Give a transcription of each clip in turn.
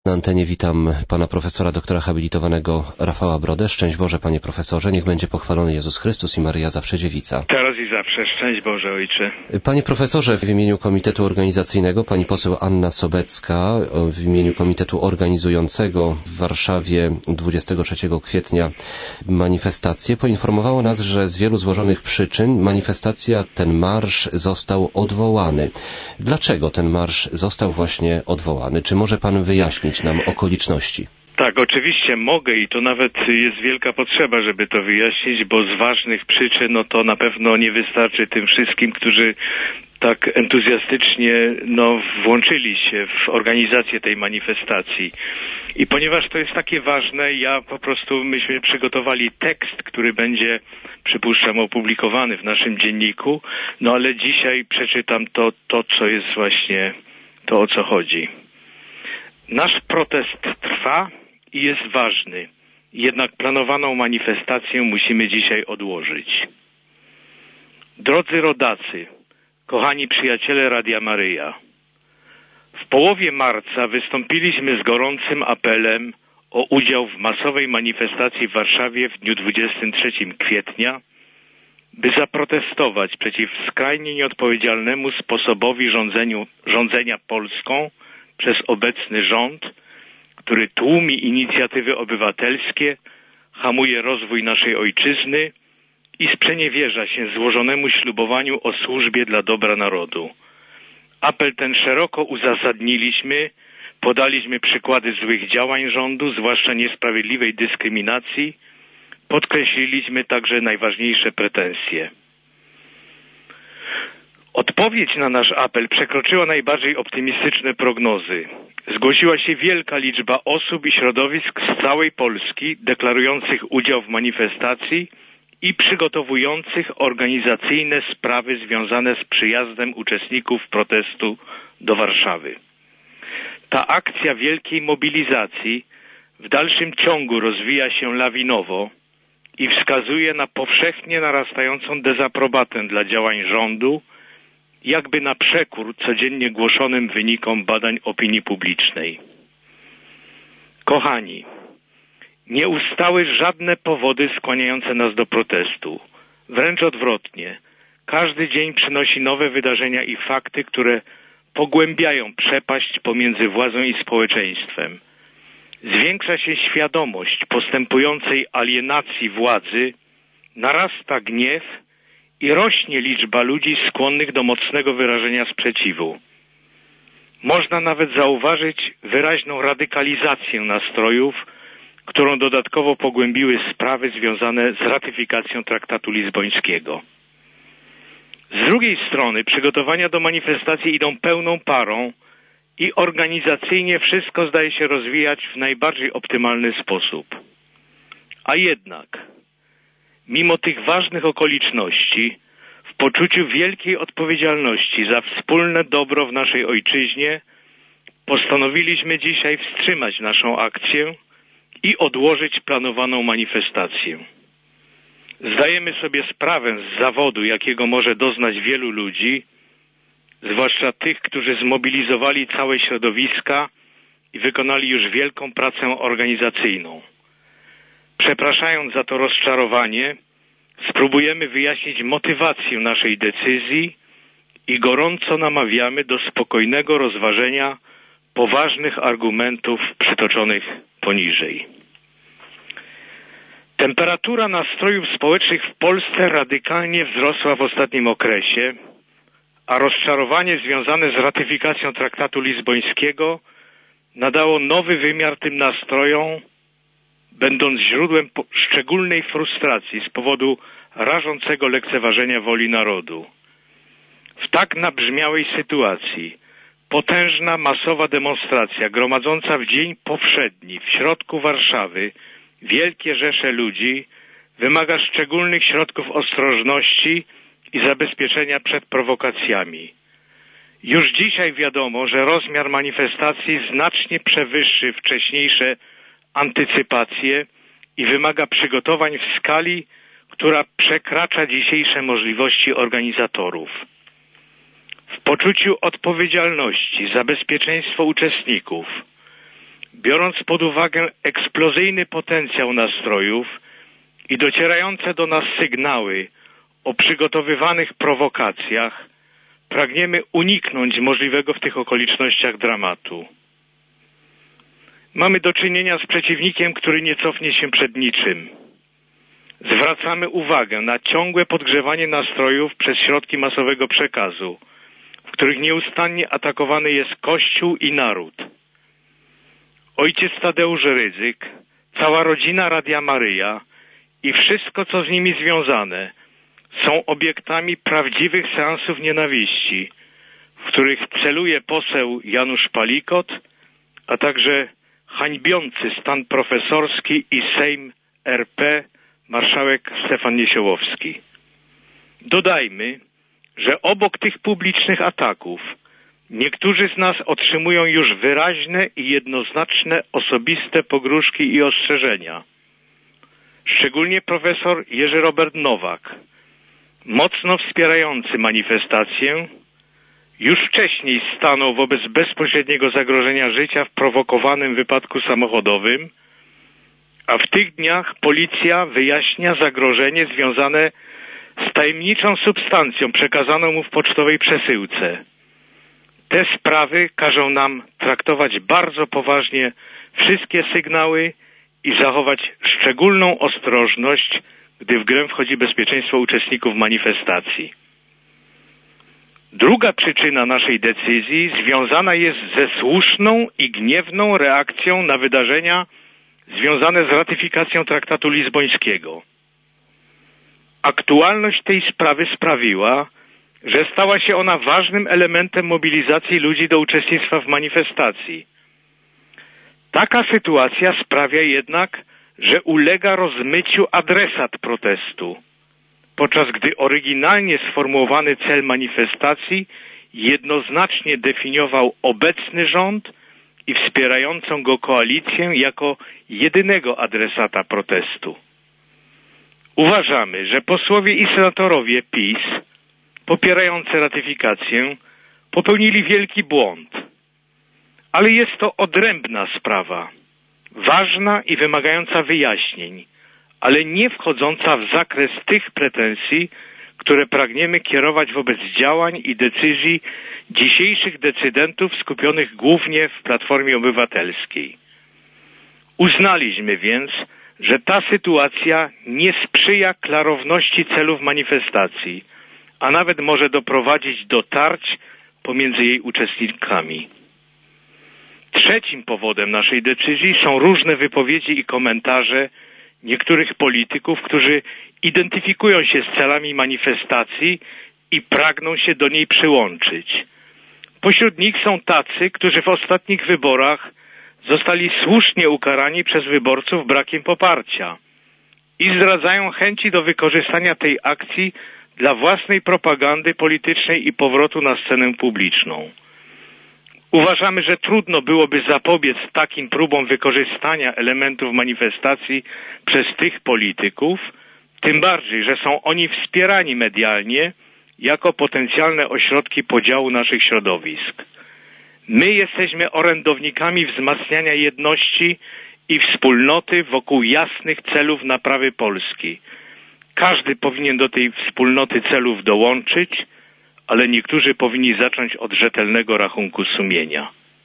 Na antenie witam pana profesora, doktora habilitowanego Rafała Brodę. Szczęść Boże, panie profesorze, niech będzie pochwalony Jezus Chrystus i Maryja zawsze dziewica. Teraz i zawsze. Szczęść Boże, Ojcze. Panie profesorze, w imieniu Komitetu Organizacyjnego pani poseł Anna Sobecka, w imieniu Komitetu Organizującego w Warszawie 23 kwietnia manifestację, poinformowało nas, że z wielu złożonych przyczyn manifestacja, ten marsz został odwołany. Dlaczego ten marsz został właśnie odwołany? Czy może pan wyjaśnić nam okoliczności? Tak, oczywiście mogę i to nawet jest wielka potrzeba, żeby to wyjaśnić, bo z ważnych przyczyn to na pewno nie wystarczy tym wszystkim, którzy tak entuzjastycznie włączyli się w organizację tej manifestacji. I ponieważ to jest takie ważne, myśmy przygotowali tekst, który będzie, przypuszczam, opublikowany w naszym dzienniku, ale dzisiaj przeczytam to, co jest właśnie to, o co chodzi. Nasz protest trwa i jest ważny, jednak planowaną manifestację musimy dzisiaj odłożyć. Drodzy rodacy, kochani przyjaciele Radia Maryja, w połowie marca wystąpiliśmy z gorącym apelem o udział w masowej manifestacji w Warszawie w dniu 23 kwietnia, by zaprotestować przeciw skrajnie nieodpowiedzialnemu sposobowi rządzenia Polską przez obecny rząd, który tłumi inicjatywy obywatelskie, hamuje rozwój naszej ojczyzny i sprzeniewierza się złożonemu ślubowaniu o służbie dla dobra narodu. Apel ten szeroko uzasadniliśmy, podaliśmy przykłady złych działań rządu, zwłaszcza niesprawiedliwej dyskryminacji, podkreśliliśmy także najważniejsze pretensje. Odpowiedź na nasz apel przekroczyła najbardziej optymistyczne prognozy. Zgłosiła się wielka liczba osób i środowisk z całej Polski deklarujących udział w manifestacji i przygotowujących organizacyjne sprawy związane z przyjazdem uczestników protestu do Warszawy. Ta akcja wielkiej mobilizacji w dalszym ciągu rozwija się lawinowo i wskazuje na powszechnie narastającą dezaprobatę dla działań rządu, jakby na przekór codziennie głoszonym wynikom badań opinii publicznej. Kochani, nie ustały żadne powody skłaniające nas do protestu. Wręcz odwrotnie. Każdy dzień przynosi nowe wydarzenia i fakty, które pogłębiają przepaść pomiędzy władzą i społeczeństwem. Zwiększa się świadomość postępującej alienacji władzy, narasta gniew i rośnie liczba ludzi skłonnych do mocnego wyrażenia sprzeciwu. Można nawet zauważyć wyraźną radykalizację nastrojów, którą dodatkowo pogłębiły sprawy związane z ratyfikacją traktatu lizbońskiego. Z drugiej strony przygotowania do manifestacji idą pełną parą i organizacyjnie wszystko zdaje się rozwijać w najbardziej optymalny sposób. A jednak, mimo tych ważnych okoliczności, w poczuciu wielkiej odpowiedzialności za wspólne dobro w naszej ojczyźnie, postanowiliśmy dzisiaj wstrzymać naszą akcję i odłożyć planowaną manifestację. Zdajemy sobie sprawę z zawodu, jakiego może doznać wielu ludzi, zwłaszcza tych, którzy zmobilizowali całe środowiska i wykonali już wielką pracę organizacyjną. Przepraszając za to rozczarowanie, spróbujemy wyjaśnić motywację naszej decyzji i gorąco namawiamy do spokojnego rozważenia poważnych argumentów przytoczonych poniżej. Temperatura nastrojów społecznych w Polsce radykalnie wzrosła w ostatnim okresie, a rozczarowanie związane z ratyfikacją traktatu lizbońskiego nadało nowy wymiar tym nastrojom, będąc źródłem szczególnej frustracji z powodu rażącego lekceważenia woli narodu. W tak nabrzmiałej sytuacji potężna, masowa demonstracja gromadząca w dzień powszedni w środku Warszawy wielkie rzesze ludzi wymaga szczególnych środków ostrożności i zabezpieczenia przed prowokacjami. Już dzisiaj wiadomo, że rozmiar manifestacji znacznie przewyższy wcześniejsze antycypacje i wymaga przygotowań w skali, która przekracza dzisiejsze możliwości organizatorów. W poczuciu odpowiedzialności za bezpieczeństwo uczestników biorąc pod uwagę eksplozyjny potencjał nastrojów i docierające do nas sygnały o przygotowywanych prowokacjach, pragniemy uniknąć możliwego w tych okolicznościach dramatu. Mamy do czynienia z przeciwnikiem, który nie cofnie się przed niczym. Zwracamy uwagę na ciągłe podgrzewanie nastrojów przez środki masowego przekazu, w których nieustannie atakowany jest Kościół i naród. Ojciec Tadeusz Rydzyk, cała rodzina Radia Maryja i wszystko, co z nimi związane, są obiektami prawdziwych seansów nienawiści, w których celuje poseł Janusz Palikot, a także hańbiący stan profesorski i Sejm RP marszałek Stefan Niesiołowski. Dodajmy, że obok tych publicznych ataków niektórzy z nas otrzymują już wyraźne i jednoznaczne osobiste pogróżki i ostrzeżenia. Szczególnie profesor Jerzy Robert Nowak, mocno wspierający manifestację, już wcześniej stanął wobec bezpośredniego zagrożenia życia w prowokowanym wypadku samochodowym, a w tych dniach policja wyjaśnia zagrożenie związane z tajemniczą substancją przekazaną mu w pocztowej przesyłce. Te sprawy każą nam traktować bardzo poważnie wszystkie sygnały i zachować szczególną ostrożność, gdy w grę wchodzi bezpieczeństwo uczestników manifestacji. Druga przyczyna naszej decyzji związana jest ze słuszną i gniewną reakcją na wydarzenia związane z ratyfikacją traktatu lizbońskiego. Aktualność tej sprawy sprawiła, że stała się ona ważnym elementem mobilizacji ludzi do uczestnictwa w manifestacji. Taka sytuacja sprawia jednak, że ulega rozmyciu adresat protestu, podczas gdy oryginalnie sformułowany cel manifestacji jednoznacznie definiował obecny rząd i wspierającą go koalicję jako jedynego adresata protestu. Uważamy, że posłowie i senatorowie PiS popierający ratyfikację popełnili wielki błąd. Ale jest to odrębna sprawa, ważna i wymagająca wyjaśnień, ale nie wchodząca w zakres tych pretensji, które pragniemy kierować wobec działań i decyzji dzisiejszych decydentów skupionych głównie w Platformie Obywatelskiej. Uznaliśmy więc, że ta sytuacja nie sprzyja klarowności celów manifestacji, a nawet może doprowadzić do tarć pomiędzy jej uczestnikami. Trzecim powodem naszej decyzji są różne wypowiedzi i komentarze niektórych polityków, którzy identyfikują się z celami manifestacji i pragną się do niej przyłączyć. Pośród nich są tacy, którzy w ostatnich wyborach zostali słusznie ukarani przez wyborców brakiem poparcia i zdradzają chęci do wykorzystania tej akcji dla własnej propagandy politycznej i powrotu na scenę publiczną. Uważamy, że trudno byłoby zapobiec takim próbom wykorzystania elementów manifestacji przez tych polityków, tym bardziej, że są oni wspierani medialnie jako potencjalne ośrodki podziału naszych środowisk. My jesteśmy orędownikami wzmacniania jedności i wspólnoty wokół jasnych celów naprawy Polski. Każdy powinien do tej wspólnoty celów dołączyć, ale niektórzy powinni zacząć od rzetelnego rachunku sumienia.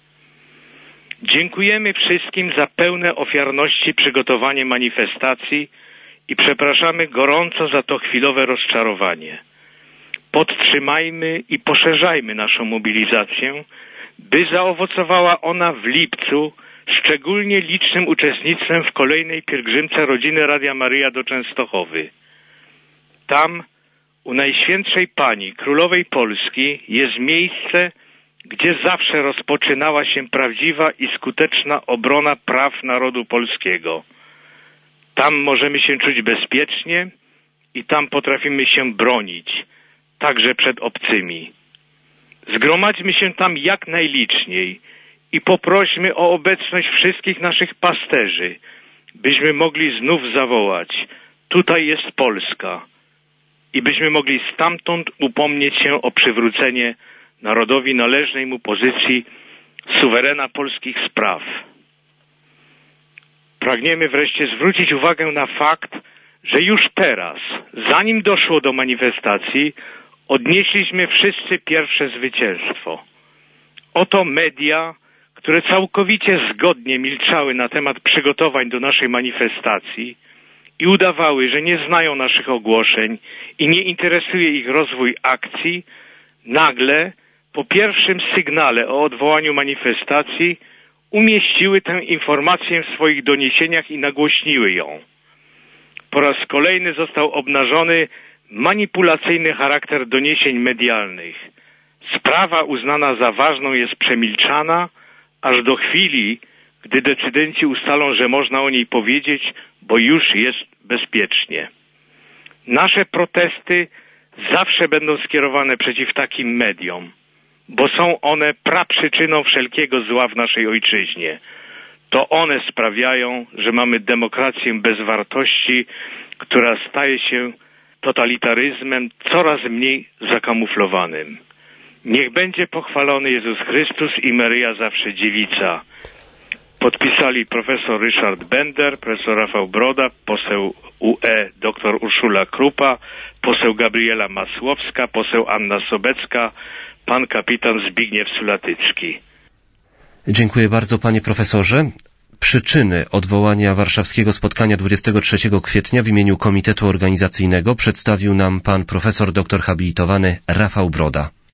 Dziękujemy wszystkim za pełne ofiarności przygotowanie manifestacji i przepraszamy gorąco za to chwilowe rozczarowanie. Podtrzymajmy i poszerzajmy naszą mobilizację, by zaowocowała ona w lipcu szczególnie licznym uczestnictwem w kolejnej pielgrzymce rodziny Radia Maryja do Częstochowy. Tam, u Najświętszej Pani, Królowej Polski, jest miejsce, gdzie zawsze rozpoczynała się prawdziwa i skuteczna obrona praw narodu polskiego. Tam możemy się czuć bezpiecznie i tam potrafimy się bronić, także przed obcymi. Zgromadźmy się tam jak najliczniej i poprośmy o obecność wszystkich naszych pasterzy, byśmy mogli znów zawołać: tutaj jest Polska, i byśmy mogli stamtąd upomnieć się o przywrócenie narodowi należnej mu pozycji suwerena polskich spraw. Pragniemy wreszcie zwrócić uwagę na fakt, że już teraz, zanim doszło do manifestacji, odnieśliśmy wszyscy pierwsze zwycięstwo. Oto media, które całkowicie zgodnie milczały na temat przygotowań do naszej manifestacji i udawały, że nie znają naszych ogłoszeń i nie interesuje ich rozwój akcji, nagle po pierwszym sygnale o odwołaniu manifestacji umieściły tę informację w swoich doniesieniach i nagłośniły ją. Po raz kolejny został obnażony manipulacyjny charakter doniesień medialnych. Sprawa uznana za ważną jest przemilczana, aż do chwili, gdy decydenci ustalą, że można o niej powiedzieć, bo już jest bezpiecznie. Nasze protesty zawsze będą skierowane przeciw takim mediom, bo są one praprzyczyną wszelkiego zła w naszej ojczyźnie. To one sprawiają, że mamy demokrację bez wartości, która staje się totalitaryzmem coraz mniej zakamuflowanym. Niech będzie pochwalony Jezus Chrystus i Maryja zawsze dziewica. Podpisali profesor Ryszard Bender, profesor Rafał Broda, poseł UE dr Urszula Krupa, poseł Gabriela Masłowska, poseł Anna Sobecka, pan kapitan Zbigniew Sulatycki. Dziękuję bardzo, panie profesorze. Przyczyny odwołania warszawskiego spotkania 23 kwietnia w imieniu Komitetu Organizacyjnego przedstawił nam pan profesor doktor habilitowany Rafał Broda.